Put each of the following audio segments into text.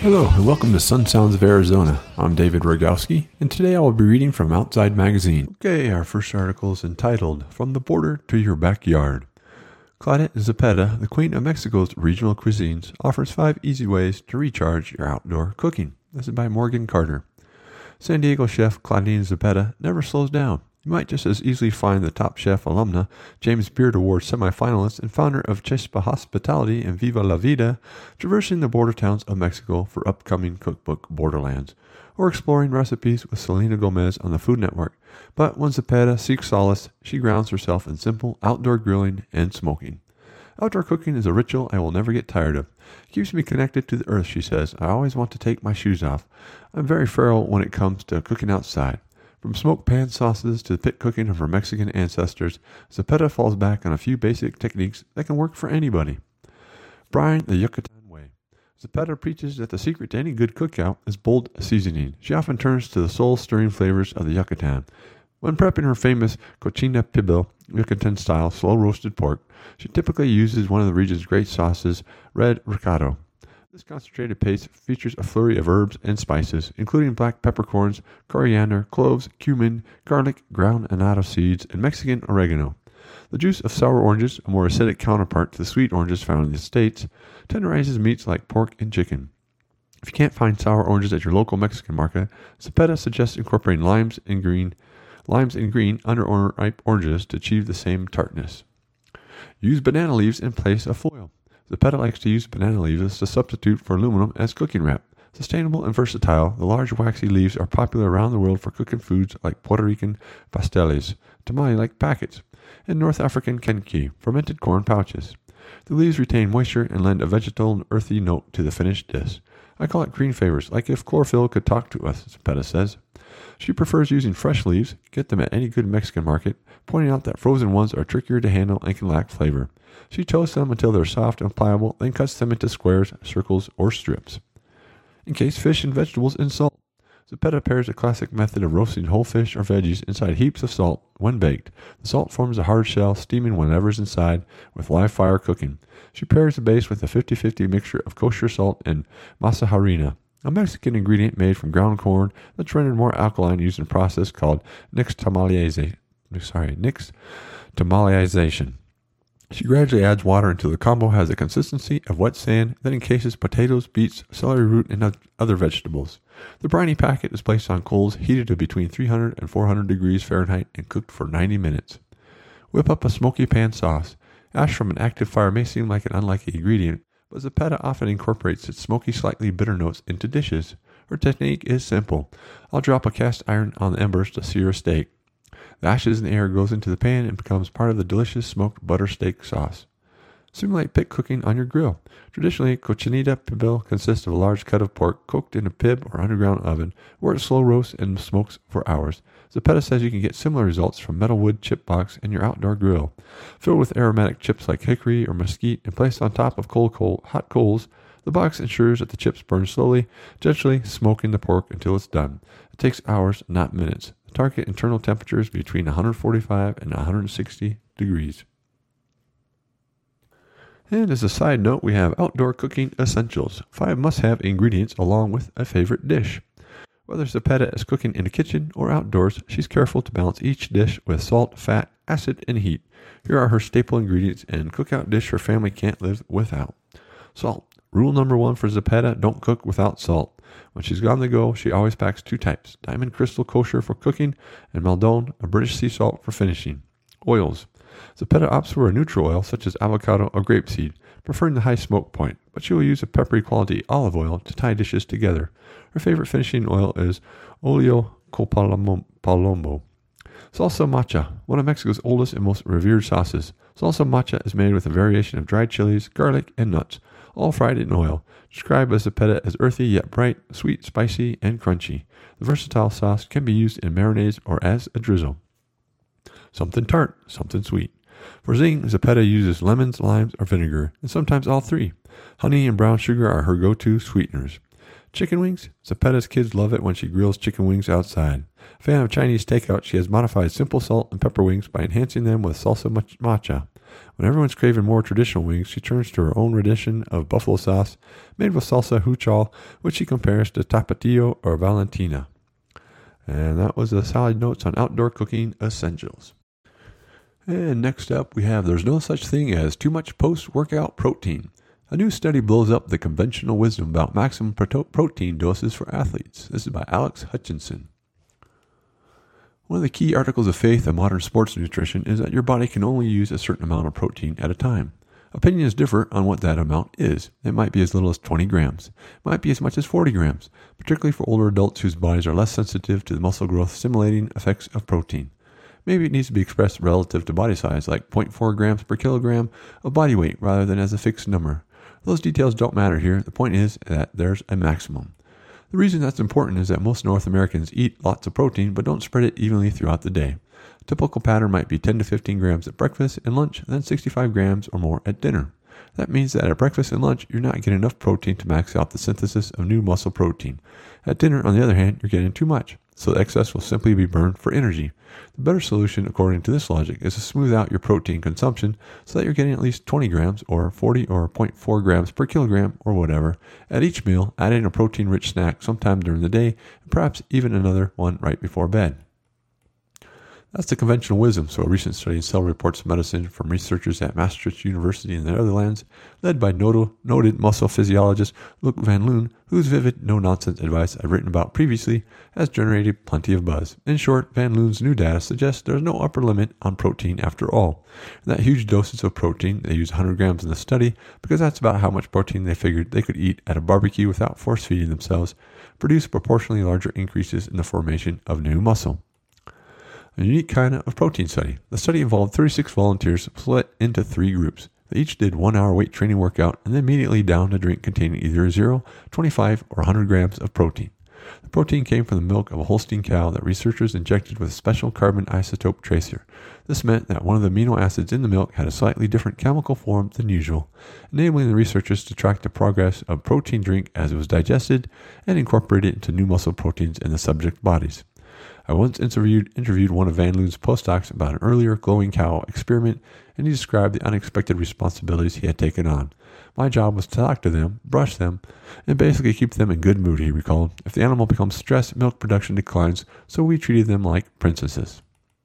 Hello and welcome to Sun Sounds of Arizona. I'm David Rogowski, and today I will be reading from Outside Magazine. Okay, our first article is entitled, From the Border to Your Backyard. Claudette Zepeda, the queen of Mexico's regional cuisines, offers 5 easy ways to recharge your outdoor cooking. This is by Morgan Carter. San Diego chef Claudine Zepeda never slows down. You might just as easily find the Top Chef alumna, James Beard Award semifinalist, and founder of Chispa Hospitality and Viva la Vida, traversing the border towns of Mexico for upcoming cookbook Borderlands, or exploring recipes with Selena Gomez on the Food Network. But when Zepeda seeks solace, she grounds herself in simple outdoor grilling and smoking. Outdoor cooking is a ritual I will never get tired of. It keeps me connected to the earth, she says. I always want to take my shoes off. I'm very feral when it comes to cooking outside. From smoked pan sauces to the pit cooking of her Mexican ancestors, Zepeda falls back on a few basic techniques that can work for anybody. Brine the Yucatan way. Zepeda preaches that the secret to any good cookout is bold seasoning. She often turns to the soul-stirring flavors of the Yucatan. When prepping her famous cochina pibil, Yucatan-style slow-roasted pork, she typically uses one of the region's great sauces, red recado. This concentrated paste features a flurry of herbs and spices, including black peppercorns, coriander, cloves, cumin, garlic, ground annatto seeds, and Mexican oregano. The juice of sour oranges, a more acidic counterpart to the sweet oranges found in the States, tenderizes meats like pork and chicken. If you can't find sour oranges at your local Mexican market, Zepeda suggests incorporating limes and green under-ripe oranges to achieve the same tartness. Use banana leaves in place of foil. Zepeda likes to use banana leaves as a substitute for aluminum as cooking wrap. Sustainable and versatile, the large waxy leaves are popular around the world for cooking foods like Puerto Rican pasteles, tamale-like packets, and North African kenki, fermented corn pouches. The leaves retain moisture and lend a vegetal and earthy note to the finished dish. I call it green favors, like if chlorophyll could talk to us, Zepeda says. She prefers using fresh leaves, get them at any good Mexican market, pointing out that frozen ones are trickier to handle and can lack flavor. She toasts them until they're soft and pliable, then cuts them into squares, circles, or strips. Encase fish and vegetables in salt. Zepeda pairs a classic method of roasting whole fish or veggies inside heaps of salt when baked. The salt forms a hard shell, steaming whatever's inside, with live fire cooking. She pairs the base with a 50-50 mixture of kosher salt and masa harina, a Mexican ingredient made from ground corn that's rendered more alkaline using a process called nixtamalization. She gradually adds water until the combo has the consistency of wet sand, then encases potatoes, beets, celery root, and other vegetables. The briny packet is placed on coals heated to between 300 and 400 degrees Fahrenheit and cooked for 90 minutes. Whip up a smoky pan sauce. Ash from an active fire may seem like an unlikely ingredient, but Zepeda often incorporates its smoky, slightly bitter notes into dishes. Her technique is simple. I'll drop a cast iron on the embers to sear a steak. The ashes and air goes into the pan and becomes part of the delicious smoked butter steak sauce. Simulate pit cooking on your grill. Traditionally, cochinita pibil consists of a large cut of pork cooked in a pib or underground oven, where it slow roasts and smokes for hours. Zepeda says you can get similar results from metal wood chip box in your outdoor grill. Filled with aromatic chips like hickory or mesquite and placed on top of hot coals, the box ensures that the chips burn slowly, gently smoking the pork until it's done. It takes hours, not minutes. The target internal temperature is between 145 and 160 degrees. And as a side note, we have outdoor cooking essentials. 5 must-have ingredients along with a favorite dish. Whether Zepeda is cooking in the kitchen or outdoors, she's careful to balance each dish with salt, fat, acid, and heat. Here are her staple ingredients and cookout dish her family can't live without. Salt. Rule number 1 for Zepeda, don't cook without salt. When she's on the go, she always packs 2 types, Diamond Crystal Kosher for cooking and Maldon, a British sea salt for finishing. Oils. Zepeda opts for a neutral oil such as avocado or grapeseed, preferring the high smoke point, but she will use a peppery quality olive oil to tie dishes together. Her favorite finishing oil is Olio Copalombo. Salsa macha, one of Mexico's oldest and most revered sauces. Salsa macha is made with a variation of dried chilies, garlic, and nuts, all fried in oil. Described by Zepeda as earthy yet bright, sweet, spicy, and crunchy. The versatile sauce can be used in marinades or as a drizzle. Something tart, something sweet. For zing, Zepeda uses lemons, limes, or vinegar, and sometimes all 3. Honey and brown sugar are her go-to sweeteners. Chicken wings? Zepeda's kids love it when she grills chicken wings outside. Fan of Chinese takeout, she has modified simple salt and pepper wings by enhancing them with salsa macha. When everyone's craving more traditional wings, she turns to her own rendition of buffalo sauce made with salsa huchal, which she compares to Tapatio or Valentina. And that was the Side Notes on Outdoor Cooking Essentials. And next up, we have There's No Such Thing as Too Much Post-Workout Protein. A new study blows up the conventional wisdom about maximum protein doses for athletes. This is by Alex Hutchinson. One of the key articles of faith in modern sports nutrition is that your body can only use a certain amount of protein at a time. Opinions differ on what that amount is. It might be as little as 20 grams. It might be as much as 40 grams, particularly for older adults whose bodies are less sensitive to the muscle growth stimulating effects of protein. Maybe it needs to be expressed relative to body size, like 0.4 grams per kilogram of body weight rather than as a fixed number. Those details don't matter here. The point is that there's a maximum. The reason that's important is that most North Americans eat lots of protein but don't spread it evenly throughout the day. A typical pattern might be 10 to 15 grams at breakfast and lunch, and then 65 grams or more at dinner. That means that at breakfast and lunch, you're not getting enough protein to max out the synthesis of new muscle protein. At dinner, on the other hand, you're getting too much, so the excess will simply be burned for energy. The better solution, according to this logic, is to smooth out your protein consumption so that you're getting at least 20 grams or 40 or 0.4 grams per kilogram or whatever at each meal, adding a protein-rich snack sometime during the day, and perhaps even another one right before bed. That's the conventional wisdom, so a recent study in Cell Reports Medicine from researchers at Maastricht University in the Netherlands, led by noted muscle physiologist Luc Van Loon, whose vivid, no-nonsense advice I've written about previously, has generated plenty of buzz. In short, Van Loon's new data suggests there's no upper limit on protein after all. And that huge doses of protein, they use 100 grams in the study, because that's about how much protein they figured they could eat at a barbecue without force-feeding themselves, produce proportionally larger increases in the formation of new muscle. A unique kind of protein study. The study involved 36 volunteers split into 3 groups. They each did 1-hour weight training workout and then immediately downed a drink containing either 0, 25, or 100 grams of protein. The protein came from the milk of a Holstein cow that researchers injected with a special carbon isotope tracer. This meant that one of the amino acids in the milk had a slightly different chemical form than usual, enabling the researchers to track the progress of protein drink as it was digested and incorporated into new muscle proteins in the subject bodies. I once interviewed one of Van Loon's postdocs about an earlier glowing cow experiment, and he described the unexpected responsibilities he had taken on. My job was to talk to them, brush them, and basically keep them in good mood, he recalled. If the animal becomes stressed, milk production declines, so we treated them like princesses.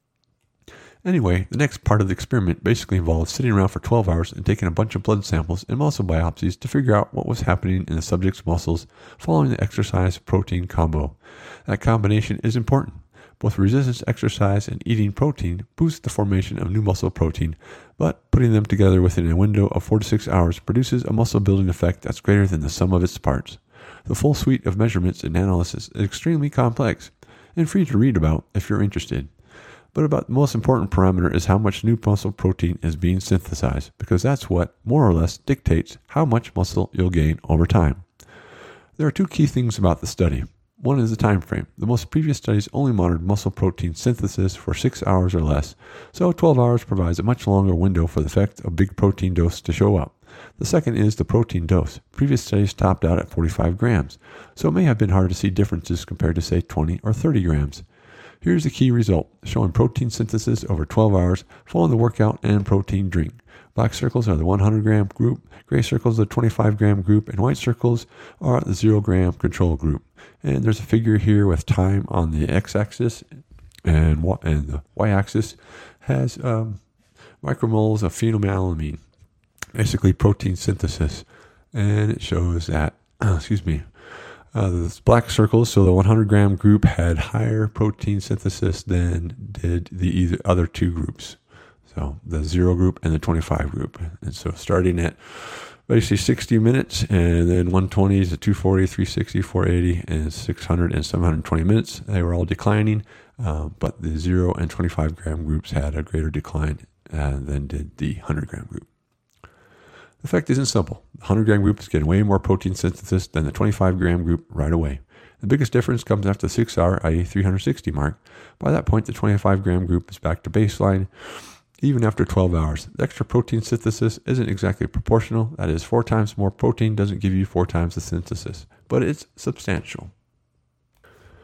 Anyway, the next part of the experiment basically involved sitting around for 12 hours and taking a bunch of blood samples and muscle biopsies to figure out what was happening in the subject's muscles following the exercise-protein combo. That combination is important. Both resistance exercise and eating protein boost the formation of new muscle protein, but putting them together within a window of 4 to 6 hours produces a muscle building effect that's greater than the sum of its parts. The full suite of measurements and analysis is extremely complex and free to read about if you're interested. But about the most important parameter is how much new muscle protein is being synthesized, because that's what, more or less, dictates how much muscle you'll gain over time. There are 2 key things about the study. One is the time frame. The most previous studies only monitored muscle protein synthesis for 6 hours or less, so 12 hours provides a much longer window for the effect of big protein dose to show up. The second is the protein dose. Previous studies topped out at 45 grams, so it may have been hard to see differences compared to, say, 20 or 30 grams. Here's the key result, showing protein synthesis over 12 hours following the workout and protein drink. Black circles are the 100-gram group, gray circles are the 25-gram group, and white circles are the 0-gram control group. And there's a figure here with time on the x-axis, and the y-axis has micromoles of phenylalanine, basically protein synthesis. And it shows that, the black circles, so the 100-gram group had higher protein synthesis than did the other 2 groups. So the 0 group and the 25 group. And so starting at basically 60 minutes, and then 120 to 240, 360, 480, and 600 and 720 minutes, they were all declining. But the 0 and 25 gram groups had a greater decline than did the 100 gram group. The effect isn't simple. The 100 gram group is getting way more protein synthesis than the 25 gram group right away. The biggest difference comes after the 6 hour, i.e. 360 mark. By that point, the 25 gram group is back to baseline, even after 12 hours. The extra protein synthesis isn't exactly proportional. That is, 4 times more protein doesn't give you 4 times the synthesis, but it's substantial.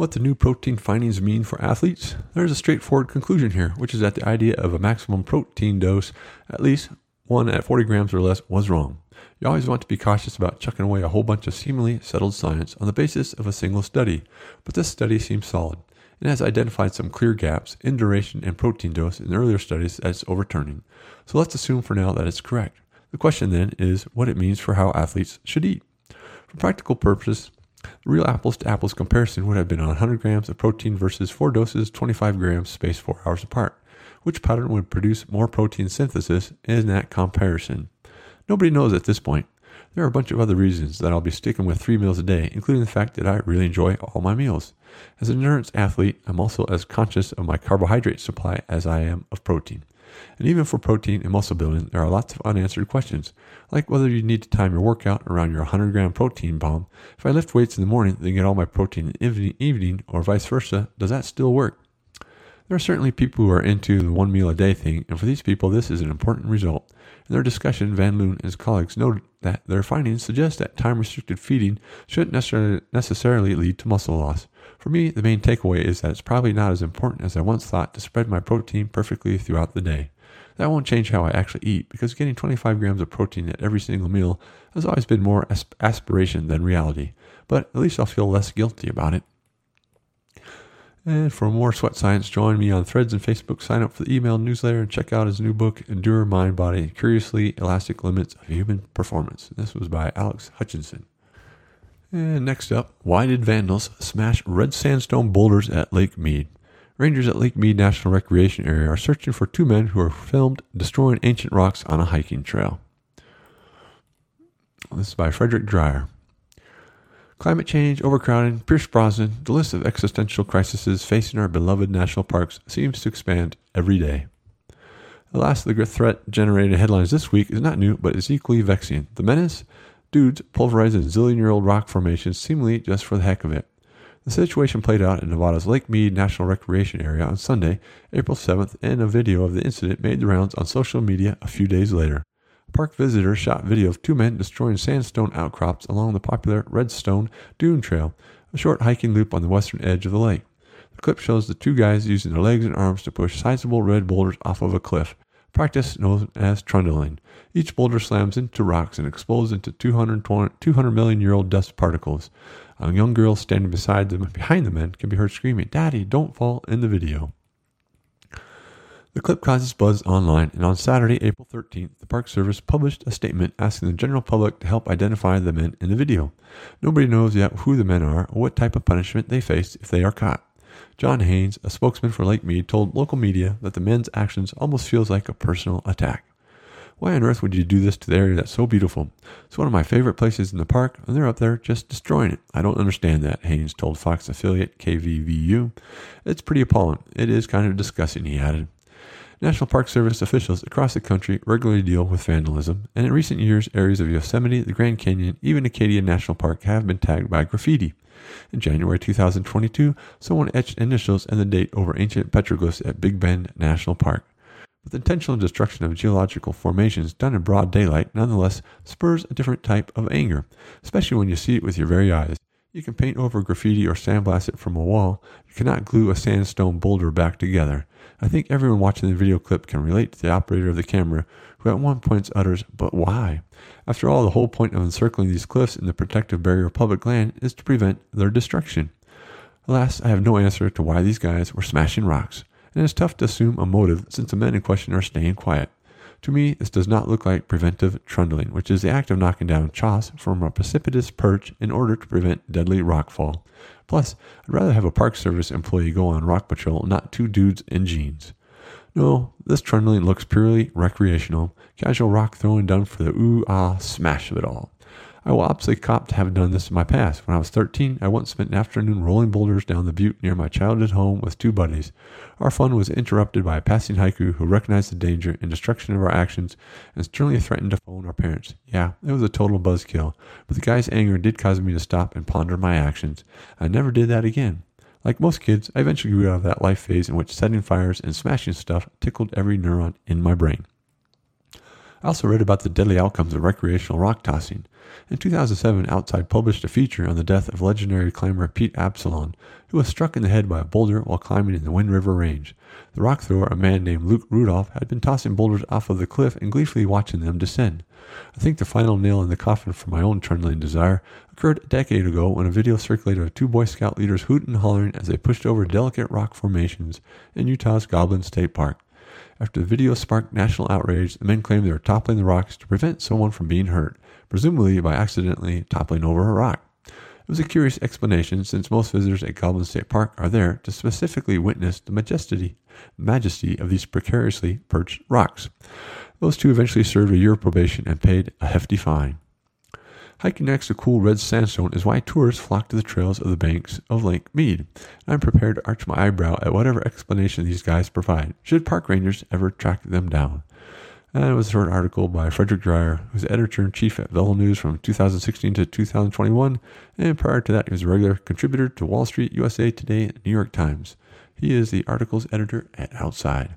What the new protein findings mean for athletes? There's a straightforward conclusion here, which is that the idea of a maximum protein dose, at least one at 40 grams or less, was wrong. You always want to be cautious about chucking away a whole bunch of seemingly settled science on the basis of a single study, but this study seems solid and has identified some clear gaps in duration and protein dose in earlier studies that it's overturning. So let's assume for now that it's correct. The question then is what it means for how athletes should eat. For practical purposes, the real apples-to-apples comparison would have been on 100 grams of protein versus 4 doses, 25 grams, spaced 4 hours apart. Which pattern would produce more protein synthesis in that comparison? Nobody knows at this point. There are a bunch of other reasons that I'll be sticking with 3 meals a day, including the fact that I really enjoy all my meals. As an endurance athlete, I'm also as conscious of my carbohydrate supply as I am of protein. And even for protein and muscle building, there are lots of unanswered questions, like whether you need to time your workout around your 100-gram protein bomb. If I lift weights in the morning, then get all my protein in the evening, or vice versa, does that still work? There are certainly people who are into the 1 meal a day thing, and for these people, this is an important result. In their discussion, Van Loon and his colleagues noted that their findings suggest that time-restricted feeding shouldn't necessarily lead to muscle loss. For me, the main takeaway is that it's probably not as important as I once thought to spread my protein perfectly throughout the day. That won't change how I actually eat, because getting 25 grams of protein at every single meal has always been more aspiration than reality, but at least I'll feel less guilty about it. And for more Sweat Science, join me on Threads and Facebook, sign up for the email newsletter, and check out his new book, Endure Mind, Body, and Curiously Elastic Limits of Human Performance. This was by Alex Hutchinson. And next up, why did vandals smash red sandstone boulders at Lake Mead? Rangers at Lake Mead National Recreation Area are searching for 2 men who are filmed destroying ancient rocks on a hiking trail. This is by Frederick Dreyer. Climate change, overcrowding, Pierce Brosnan, the list of existential crises facing our beloved national parks seems to expand every day. The last of the threat-generated headlines this week is not new, but is equally vexing. The menace? Dudes pulverizing zillion-year-old rock formations seemingly just for the heck of it. The situation played out in Nevada's Lake Mead National Recreation Area on Sunday, April 7th, and a video of the incident made the rounds on social media a few days later. A park visitor shot video of 2 men destroying sandstone outcrops along the popular Redstone Dune Trail, a short hiking loop on the western edge of the lake. The clip shows the 2 guys using their legs and arms to push sizable red boulders off of a cliff, practice known as trundling. Each boulder slams into rocks and explodes into 200 million-year-old dust particles. A young girl standing behind the men can be heard screaming, "Daddy, don't fall," in the video. The clip causes buzz online, and on Saturday, April 13th, the Park Service published a statement asking the general public to help identify the men in the video. Nobody knows yet who the men are or what type of punishment they face if they are caught. John Haynes, a spokesman for Lake Mead, told local media that the men's actions almost feels like a personal attack. Why on earth would you do this to the area that's so beautiful? It's one of my favorite places in the park, and they're up there just destroying it. I don't understand that, Haynes told Fox affiliate KVVU. It's pretty appalling. It is kind of disgusting, he added. National Park Service officials across the country regularly deal with vandalism, and in recent years, areas of Yosemite, the Grand Canyon, even Acadia National Park have been tagged by graffiti. In January 2022, someone etched initials and the date over ancient petroglyphs at Big Bend National Park. But the intentional destruction of geological formations done in broad daylight nonetheless spurs a different type of anger, especially when you see it with your very eyes. You can paint over graffiti or sandblast it from a wall. You cannot glue a sandstone boulder back together. I think everyone watching the video clip can relate to the operator of the camera, who at one point utters, "But why?" After all, the whole point of encircling these cliffs in the protective barrier of public land is to prevent their destruction. Alas, I have no answer to why these guys were smashing rocks, and it's tough to assume a motive since the men in question are staying quiet. To me, this does not look like preventive trundling, which is the act of knocking down choss from a precipitous perch in order to prevent deadly rockfall. Plus, I'd rather have a Park Service employee go on rock patrol, not 2 dudes in jeans. No, this trundling looks purely recreational, casual rock throwing done for the ooh-ah smash of it all. I will obviously cop to having done this in my past. When I was 13, I once spent an afternoon rolling boulders down the butte near my childhood home with 2 buddies. Our fun was interrupted by a passing hiker who recognized the danger and destruction of our actions and sternly threatened to phone our parents. Yeah, it was a total buzzkill, but the guy's anger did cause me to stop and ponder my actions. I never did that again. Like most kids, I eventually grew out of that life phase in which setting fires and smashing stuff tickled every neuron in my brain. I also read about the deadly outcomes of recreational rock tossing. In 2007, Outside published a feature on the death of legendary climber Pete Absalon, who was struck in the head by a boulder while climbing in the Wind River Range. The rock thrower, a man named Luke Rudolph, had been tossing boulders off of the cliff and gleefully watching them descend. I think the final nail in the coffin for my own trundling desire occurred a decade ago when a video circulated of two Boy Scout leaders hooting and hollering as they pushed over delicate rock formations in Utah's Goblin State Park. After the video sparked national outrage, the men claimed they were toppling the rocks to prevent someone from being hurt, presumably by accidentally toppling over a rock. It was a curious explanation, since most visitors at Goblin State Park are there to specifically witness the majesty of these precariously perched rocks. Those two eventually served a year of probation and paid a hefty fine. Hiking next to cool red sandstone is why tourists flock to the trails of the banks of Lake Mead. I'm prepared to arch my eyebrow at whatever explanation these guys provide, should park rangers ever track them down. And it was a short article by Frederick Dreyer, who's editor-in-chief at Velo News from 2016 to 2021, and prior to that he was a regular contributor to Wall Street, USA Today, and New York Times. He is the article's editor at Outside.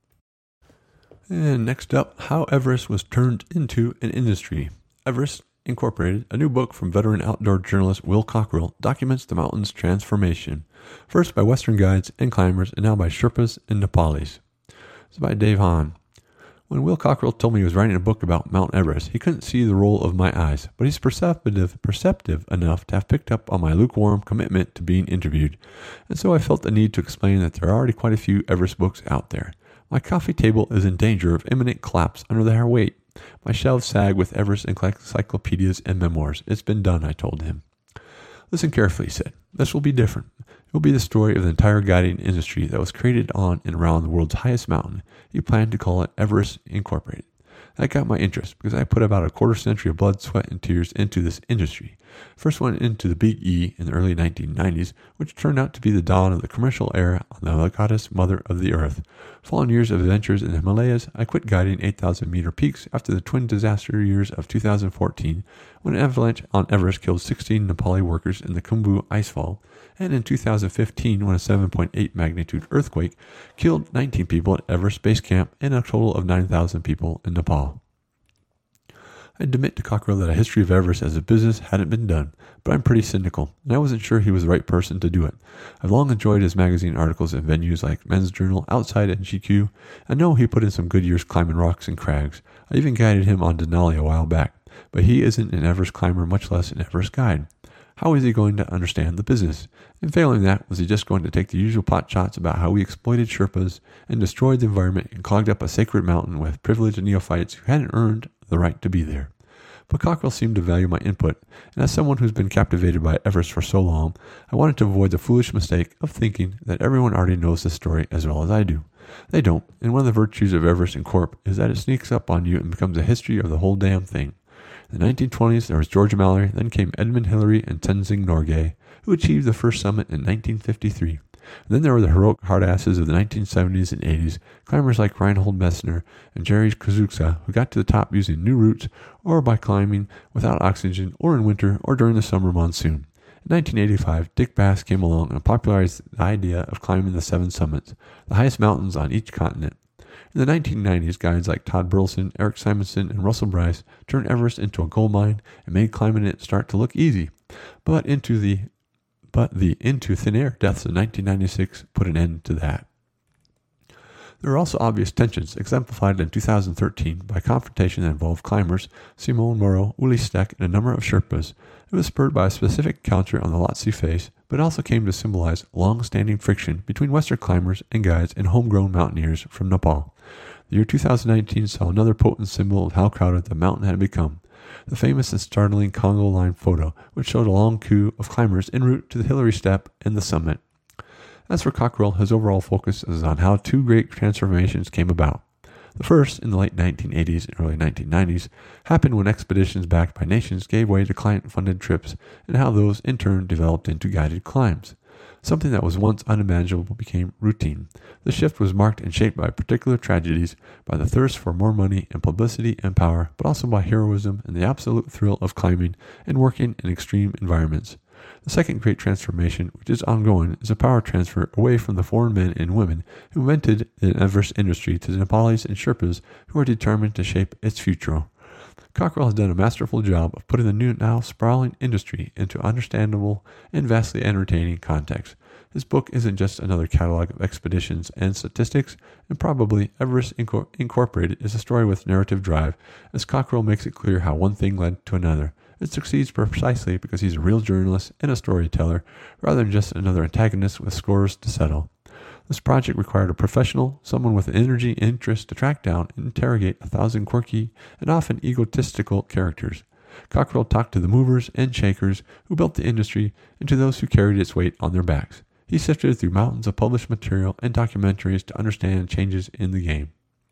And next up, how Everest was turned into an industry. Everest Incorporated, a new book from veteran outdoor journalist Will Cockrell, documents the mountain's transformation, first by Western guides and climbers, and now by Sherpas and Nepalis. It's by Dave Hahn. When Will Cockrell told me he was writing a book about Mount Everest, he couldn't see the roll of my eyes, but he's perceptive enough to have picked up on my lukewarm commitment to being interviewed, and so I felt the need to explain that there are already quite a few Everest books out there. My coffee table is in danger of imminent collapse under their weight. My shelves sag with Everest encyclopedias and memoirs. It's been done, I told him. Listen carefully, he said. This will be different. It will be the story of the entire guiding industry that was created on and around the world's highest mountain. You plan to call it Everest Incorporated. That got my interest because I put about a quarter century of blood, sweat, and tears into this industry. First went into the Big E in the early 1990s, which turned out to be the dawn of the commercial era on the goddess mother of the earth. Following years of adventures in the Himalayas, I quit guiding 8,000-meter peaks after the twin disaster years of 2014, when an avalanche on Everest killed 16 Nepali workers in the Khumbu icefall, and in 2015 when a 7.8 magnitude earthquake killed 19 people at Everest Base Camp and a total of 9,000 people in Nepal. I'd admit to Cockrell that a history of Everest as a business hadn't been done, but I'm pretty cynical, and I wasn't sure he was the right person to do it. I've long enjoyed his magazine articles at venues like Men's Journal, Outside, and GQ. I know he put in some good years climbing rocks and crags. I even guided him on Denali a while back, but he isn't an Everest climber, much less an Everest guide. How is he going to understand the business? And failing that, was he just going to take the usual pot shots about how we exploited Sherpas and destroyed the environment and clogged up a sacred mountain with privileged neophytes who hadn't earned the right to be there? But Cockrell seemed to value my input, and as someone who's been captivated by Everest for so long, I wanted to avoid the foolish mistake of thinking that everyone already knows the story as well as I do. They don't, and one of the virtues of Everest Incorp is that it sneaks up on you and becomes a history of the whole damn thing. In the 1920s, there was George Mallory, then came Edmund Hillary and Tenzing Norgay, who achieved the first summit in 1953. And then there were the heroic hardasses of the 1970s and 80s, climbers like Reinhold Messner and Jerry Kazusa, who got to the top using new routes or by climbing without oxygen or in winter or during the summer monsoon. In 1985, Dick Bass came along and popularized the idea of climbing the 7 summits, the highest mountains on each continent. In the 1990s, guides like Todd Burleson, Eric Simonson, and Russell Bryce turned Everest into a gold mine and made climbing it start to look easy. But the into thin air deaths of 1996 put an end to that. There are also obvious tensions, exemplified in 2013 by a confrontation that involved climbers Simone Moro, Uli Steck, and a number of Sherpas. It was spurred by a specific encounter on the Lhotse face, but also came to symbolize long-standing friction between Western climbers and guides and homegrown mountaineers from Nepal. The year 2019 saw another potent symbol of how crowded the mountain had become. The famous and startling Congo Line photo, which showed a long queue of climbers en route to the Hillary Step and the summit. As for Cockrell, his overall focus is on how 2 great transformations came about. The first, in the late 1980s and early 1990s, happened when expeditions backed by nations gave way to client-funded trips, and how those in turn developed into guided climbs. Something that was once unimaginable became routine. The shift was marked and shaped by particular tragedies, by the thirst for more money and publicity and power, but also by heroism and the absolute thrill of climbing and working in extreme environments. The second great transformation, which is ongoing, is a power transfer away from the foreign men and women who invented the Everest industry to the Nepalis and Sherpas who are determined to shape its future. Cockrell has done a masterful job of putting the new, now sprawling industry into understandable and vastly entertaining context. His book isn't just another catalog of expeditions and statistics, and probably Everest Incorporated is a story with narrative drive, as Cockrell makes it clear how one thing led to another. It succeeds precisely because he's a real journalist and a storyteller, rather than just another antagonist with scores to settle. This project required a professional, someone with energy and interest to track down and interrogate 1,000 quirky and often egotistical characters. Cockrell talked to the movers and shakers who built the industry and to those who carried its weight on their backs. He sifted through mountains of published material and documentaries to understand changes in the game.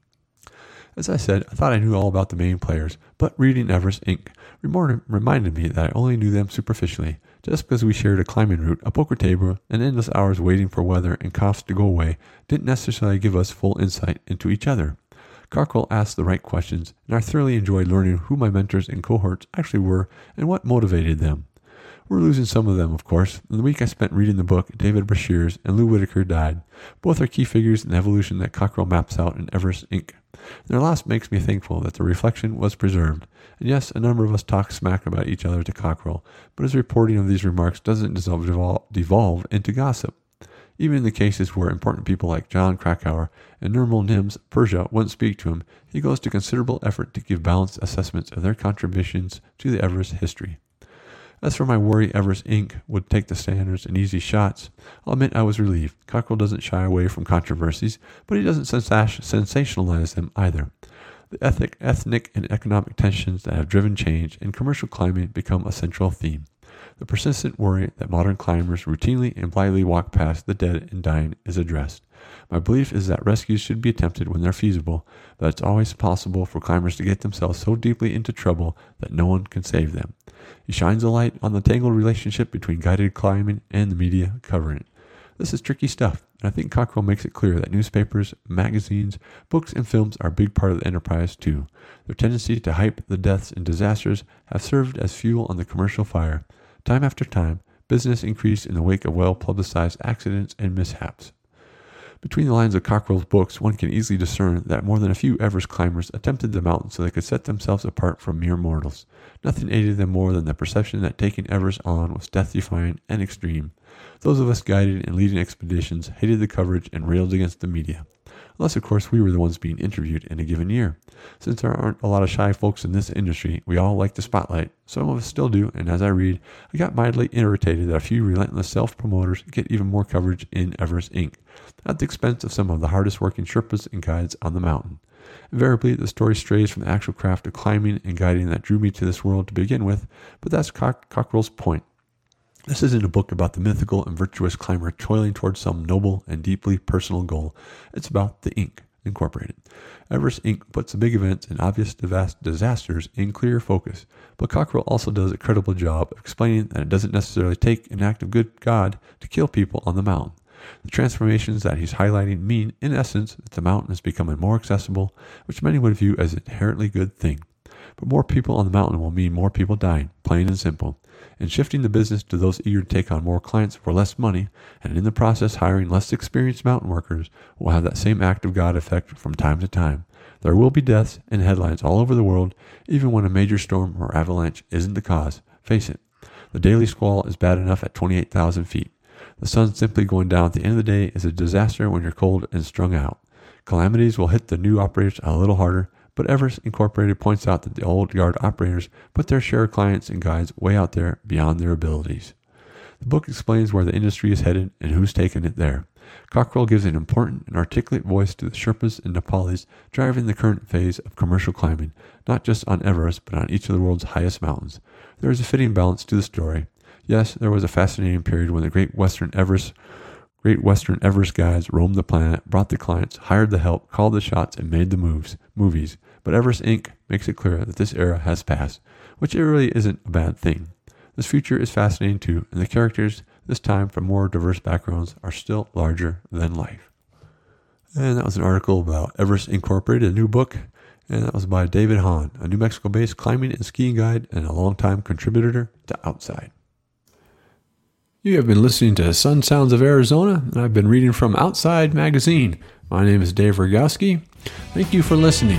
As I said, I thought I knew all about the main players, but reading Everest Inc. reminded me that I only knew them superficially. Just because we shared a climbing route, a poker table, and endless hours waiting for weather and coughs to go away didn't necessarily give us full insight into each other. Cockrell asked the right questions, and I thoroughly enjoyed learning who my mentors and cohorts actually were and what motivated them. We're losing some of them, of course. In the week I spent reading the book, David Brashears and Lou Whitaker died. Both are key figures in the evolution that Cockrell maps out in Everest Inc. Their loss makes me thankful that the reflection was preserved. And yes, a number of us talk smack about each other to Cockrell, but his reporting of these remarks doesn't devolve into gossip. Even in the cases where important people like John Krakauer and Nirmal Nims Persia wouldn't speak to him, he goes to considerable effort to give balanced assessments of their contributions to the Everest history. As for my worry Everest Inc. would take the standards and easy shots, I'll admit I was relieved. Cockrell doesn't shy away from controversies, but he doesn't sensationalize them either. The ethnic and economic tensions that have driven change in commercial climbing become a central theme. The persistent worry that modern climbers routinely and blithely walk past the dead and dying is addressed. My belief is that rescues should be attempted when they're feasible, but it's always possible for climbers to get themselves so deeply into trouble that no one can save them. He shines a light on the tangled relationship between guided climbing and the media covering it. This is tricky stuff, and I think Cockrell makes it clear that newspapers, magazines, books, and films are a big part of the enterprise too. Their tendency to hype the deaths and disasters have served as fuel on the commercial fire. Time after time, business increased in the wake of well-publicized accidents and mishaps. Between the lines of Cockrell's books, one can easily discern that more than a few Everest climbers attempted the mountain so they could set themselves apart from mere mortals. Nothing aided them more than the perception that taking Everest on was death-defying and extreme. Those of us guiding and leading expeditions hated the coverage and railed against the media. Unless, of course, we were the ones being interviewed in a given year. Since there aren't a lot of shy folks in this industry, we all like the spotlight. Some of us still do, and as I read, I got mildly irritated that a few relentless self-promoters get even more coverage in Everest Inc., at the expense of some of the hardest-working Sherpas and guides on the mountain. Invariably, the story strays from the actual craft of climbing and guiding that drew me to this world to begin with, but that's Cockrell's point. This isn't a book about the mythical and virtuous climber toiling towards some noble and deeply personal goal. It's about the Inc. Incorporated. Everest Inc. puts the big events and obvious disasters in clear focus, but Cockrell also does a credible job of explaining that it doesn't necessarily take an act of good God to kill people on the mountain. The transformations that he's highlighting mean, in essence, that the mountain is becoming more accessible, which many would view as an inherently good thing. But more people on the mountain will mean more people dying, plain and simple. And shifting the business to those eager to take on more clients for less money, and in the process hiring less experienced mountain workers, will have that same act of God effect from time to time. There will be deaths and headlines all over the world, even when a major storm or avalanche isn't the cause. Face it, the daily squall is bad enough at 28,000 feet. The sun simply going down at the end of the day is a disaster when you're cold and strung out. Calamities will hit the new operators a little harder, but Everest Incorporated points out that the old guard operators put their share of clients and guides way out there beyond their abilities. The book explains where the industry is headed and who's taken it there. Cockrell gives an important and articulate voice to the Sherpas and Nepalis driving the current phase of commercial climbing, not just on Everest, but on each of the world's highest mountains. There is a fitting balance to the story. Yes, there was a fascinating period when the Great Western Everest guides roamed the planet, brought the clients, hired the help, called the shots, and made the movies. But Everest Inc. makes it clear that this era has passed, which it really isn't a bad thing. This future is fascinating too, and the characters, this time from more diverse backgrounds, are still larger than life. And that was an article about Everest Incorporated, a new book, and that was by David Hahn, a New Mexico-based climbing and skiing guide and a longtime contributor to Outside. You have been listening to Sun Sounds of Arizona, and I've been reading from Outside Magazine. My name is Dave Rogowski. Thank you for listening.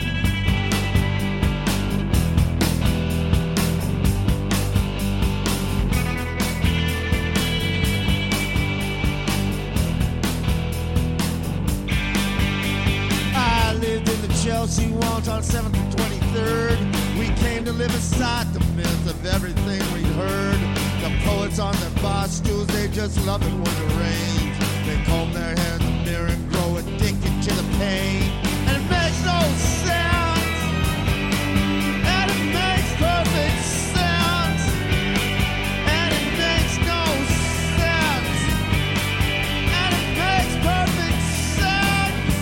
I lived in the Chelsea Walls on 7th and 23rd. We came to live aside the myth of everything we'd heard. The poets on their bar stools, they just love it when it rains. They comb their hair in the mirror and grow addicted to the pain. And it makes no sense. And it makes perfect sense. And it makes no sense. And it makes perfect sense.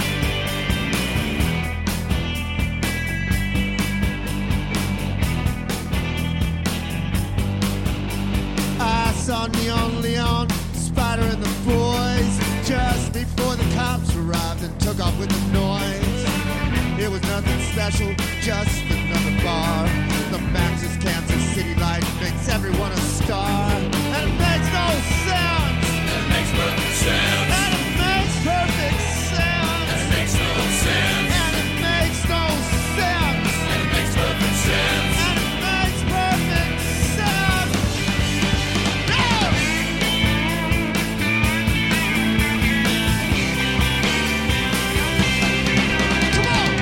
I saw Neon Leon, Spider and the boys just before the cops arrived and took off with the noise. It was nothing special, just another bar. The Max's Kansas City light makes everyone a star. And it makes no sense. And it makes perfect sense. And it makes perfect sense. And it makes no sense. And it makes no sense. And it makes perfect sense. And it makes perfect sense. No! Come on!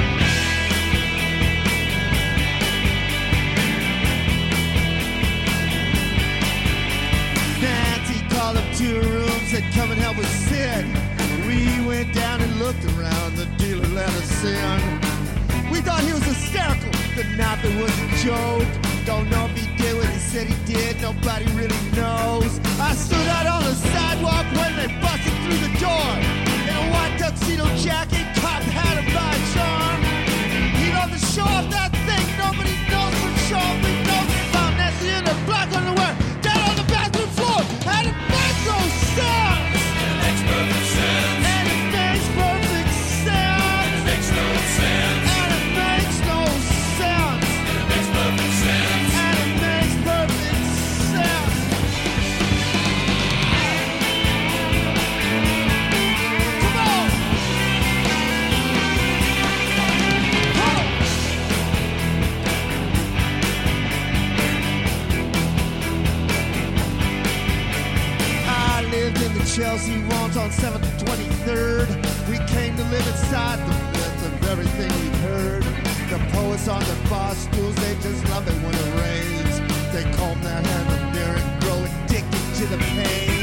Nancy called up 2 rooms, said come and help us sit. We went down and looked around, the dealer let us in. We thought he was hysterical, the night there was a joke. Don't know if he did what he said he did, nobody really knows. I stood out on the sidewalk when they busted through the door. In a white tuxedo jacket, cocked hat and by charm. He loved to show off that thing, nobody knows for sure. We know found Nancy in her black underwear, down on the bathroom floor. And it makes no sense. And it makes perfect sense. And it makes perfect sense. And it makes no sense. And it makes no sense. And it makes perfect sense. And it makes perfect sense. Come on! Come on! I lived in the Chelsea Walls on 7th and 23rd. We came to live inside the myth of everything we've heard. The poets on their bar stools, they just love it when it rains. They comb their hair in the mirror and grow addicted to the pain.